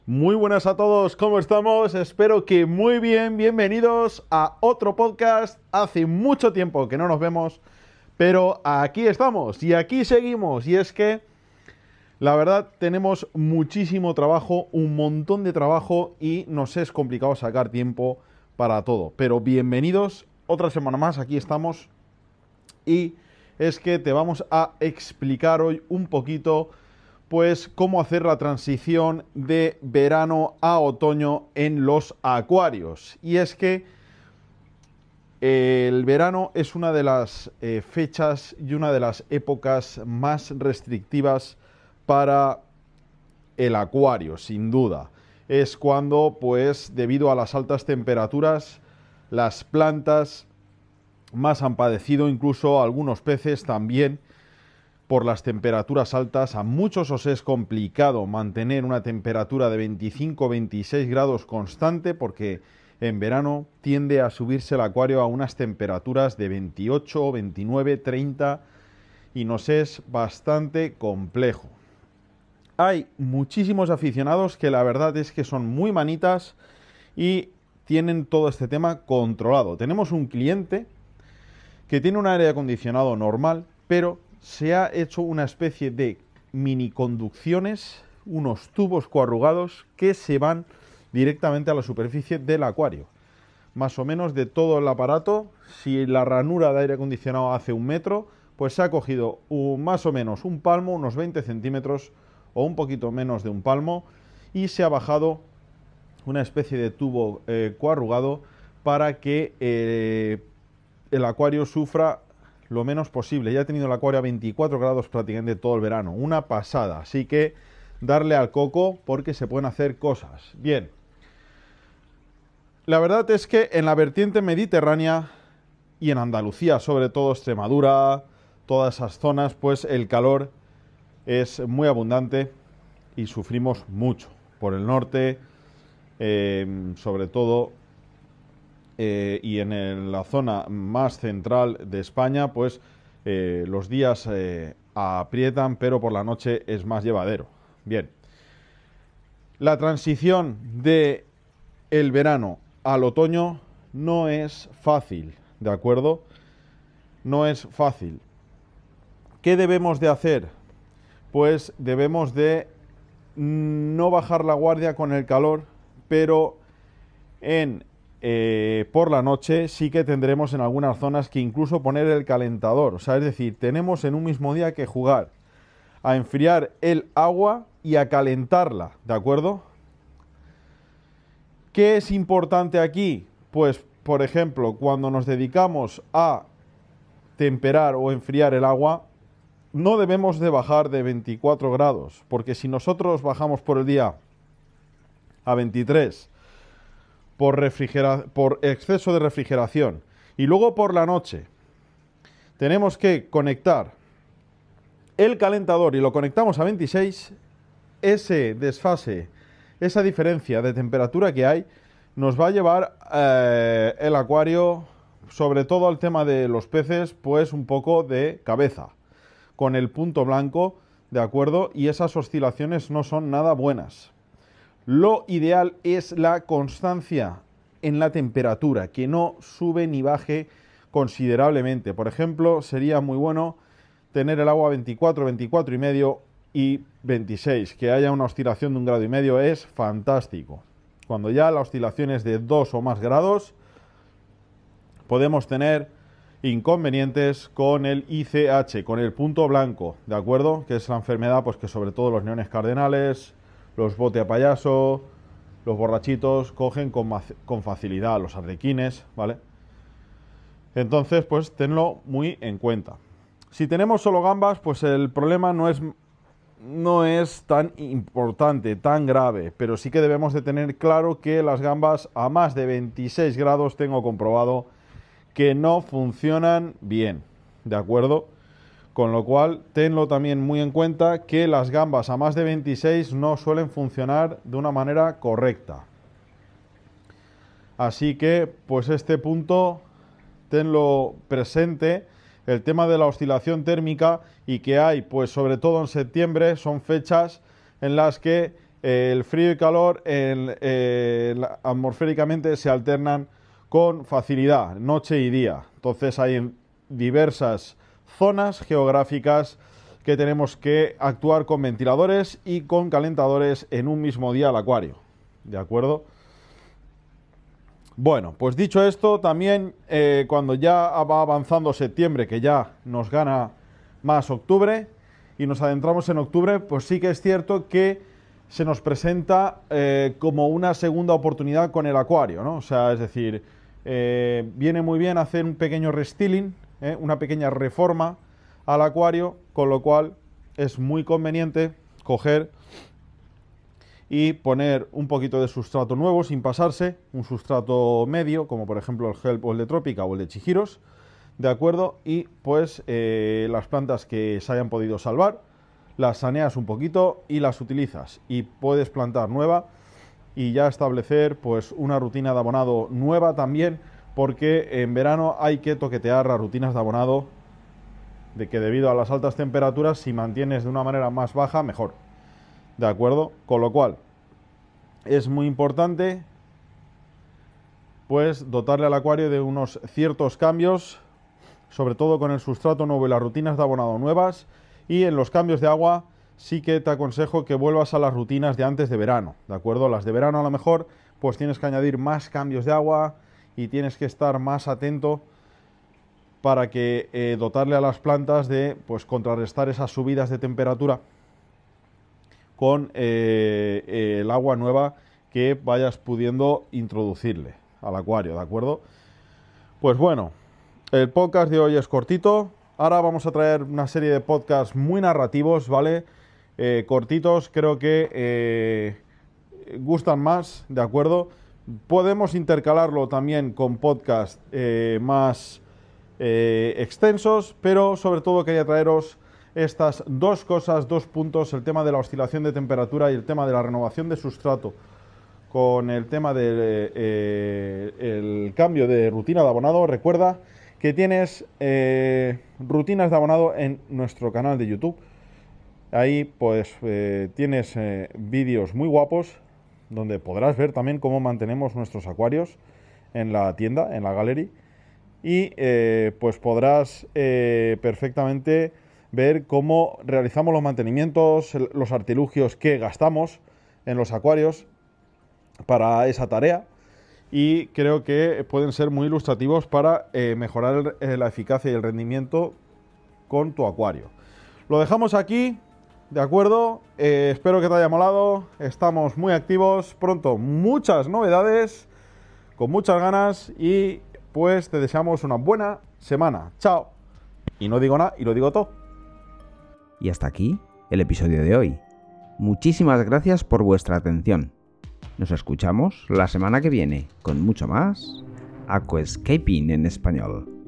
Muy buenas a todos, ¿cómo estamos? Espero que muy bien, bienvenidos a otro podcast. Hace mucho tiempo que no nos vemos, pero aquí estamos y aquí seguimos. Y es que, la verdad, tenemos muchísimo trabajo, un montón de trabajo y nos es complicado sacar tiempo para todo. Pero bienvenidos, otra semana más, aquí estamos y es que te vamos a explicar hoy un poquito pues cómo hacer la transición de verano a otoño en los acuarios. Y es que el verano es una de las fechas y una de las épocas más restrictivas para el acuario, sin duda. Es cuando, pues, debido a las altas temperaturas, las plantas más han padecido, incluso algunos peces también, por las temperaturas altas. A muchos os es complicado mantener una temperatura de 25-26 grados constante porque en verano tiende a subirse el acuario a unas temperaturas de 28, 29, 30 y nos es bastante complejo. Hay muchísimos aficionados que la verdad es que son muy manitas y tienen todo este tema controlado. Tenemos un cliente que tiene un aire acondicionado normal, pero se ha hecho una especie de mini conducciones, unos tubos coarrugados que se van directamente a la superficie del acuario. Más o menos de todo el aparato, si la ranura de aire acondicionado hace 1 metro, pues se ha cogido más o menos un palmo, unos 20 centímetros o un poquito menos de un palmo, y se ha bajado una especie de tubo coarrugado para que el acuario sufra lo menos posible. Ya he tenido el acuario a 24 grados prácticamente todo el verano. Una pasada. Así que darle al coco porque se pueden hacer cosas. Bien. La verdad es que en la vertiente mediterránea y en Andalucía, sobre todo Extremadura, todas esas zonas, pues el calor es muy abundante y sufrimos mucho. Por el norte, sobre todo, y en la zona más central de España, pues los días aprietan, pero por la noche es más llevadero. Bien, la transición de el verano al otoño no es fácil, ¿de acuerdo? No es fácil. ¿Qué debemos de hacer? Pues debemos de no bajar la guardia con el calor, pero por la noche sí que tendremos en algunas zonas que incluso poner el calentador. O sea, es decir, tenemos en un mismo día que jugar a enfriar el agua y a calentarla, ¿de acuerdo? ¿Qué es importante aquí? Pues, por ejemplo, cuando nos dedicamos a temperar o enfriar el agua, no debemos de bajar de 24 grados, porque si nosotros bajamos por el día a 23 por exceso de refrigeración y luego por la noche tenemos que conectar el calentador y lo conectamos a 26, ese desfase, esa diferencia de temperatura que hay, nos va a llevar el acuario, sobre todo al tema de los peces, pues un poco de cabeza, con el punto blanco, ¿de acuerdo? Y esas oscilaciones no son nada buenas. Lo ideal es la constancia en la temperatura, que no sube ni baje considerablemente. Por ejemplo, sería muy bueno tener el agua a 24, 24 y medio y 26. Que haya una oscilación de 1,5 grados es fantástico. Cuando ya la oscilación es de 2 o más grados, podemos tener inconvenientes con el ICH, con el punto blanco, ¿de acuerdo? Que es la enfermedad, pues que sobre todo los leones cardenales, los bote a payaso, los borrachitos cogen con facilidad, los arlequines, ¿vale? Entonces, pues tenlo muy en cuenta. Si tenemos solo gambas, pues el problema no es tan importante, tan grave, pero sí que debemos de tener claro que las gambas a más de 26 grados tengo comprobado que no funcionan bien, ¿de acuerdo? Con lo cual, tenlo también muy en cuenta que las gambas a más de 26 no suelen funcionar de una manera correcta. Así que, pues este punto, tenlo presente, el tema de la oscilación térmica y que hay, pues sobre todo en septiembre, son fechas en las que el frío y calor atmosféricamente se alternan con facilidad, noche y día. Entonces hay diversas zonas geográficas que tenemos que actuar con ventiladores y con calentadores en un mismo día al acuario. ¿De acuerdo? Bueno, pues dicho esto, también cuando ya va avanzando septiembre, que ya nos gana más octubre, y nos adentramos en octubre, pues sí que es cierto que se nos presenta como una segunda oportunidad con el acuario, ¿no? O sea, es decir, viene muy bien hacer un pequeño restyling, una pequeña reforma al acuario, con lo cual es muy conveniente coger y poner un poquito de sustrato nuevo sin pasarse, un sustrato medio, como por ejemplo el Help o el de Trópica o el de Chihiros, ¿de acuerdo? Y pues las plantas que se hayan podido salvar, las saneas un poquito y las utilizas. Y puedes plantar nueva y ya establecer pues una rutina de abonado nueva también, porque en verano hay que toquetear las rutinas de abonado, de que debido a las altas temperaturas, si mantienes de una manera más baja, mejor. ¿De acuerdo? Con lo cual, es muy importante pues dotarle al acuario de unos ciertos cambios, sobre todo con el sustrato nuevo y las rutinas de abonado nuevas, y en los cambios de agua sí que te aconsejo que vuelvas a las rutinas de antes de verano, ¿de acuerdo? Las de verano a lo mejor pues tienes que añadir más cambios de agua y tienes que estar más atento para que dotarle a las plantas de pues contrarrestar esas subidas de temperatura con el agua nueva que vayas pudiendo introducirle al acuario, ¿de acuerdo? Pues bueno, el podcast de hoy es cortito. Ahora vamos a traer una serie de podcasts muy narrativos, ¿vale? Cortitos, creo que gustan más, ¿de acuerdo? Podemos intercalarlo también con podcasts más extensos, pero sobre todo quería traeros estas dos cosas, dos puntos, el tema de la oscilación de temperatura y el tema de la renovación de sustrato, con el tema del el cambio de rutina de abonado. Recuerda que tienes rutinas de abonado en nuestro canal de YouTube. Ahí pues tienes vídeos muy guapos donde podrás ver también cómo mantenemos nuestros acuarios en la tienda, en la gallery, y pues podrás perfectamente ver cómo realizamos los mantenimientos, los artilugios que gastamos en los acuarios para esa tarea, y creo que pueden ser muy ilustrativos para mejorar la eficacia y el rendimiento con tu acuario. Lo dejamos aquí, ¿de acuerdo? Espero que te haya molado. Estamos muy activos, pronto muchas novedades, con muchas ganas, y pues te deseamos una buena semana. Chao. Y no digo nada y lo digo todo. Y hasta aquí el episodio de hoy. Muchísimas gracias por vuestra atención. Nos escuchamos la semana que viene con mucho más Aquascaping en español.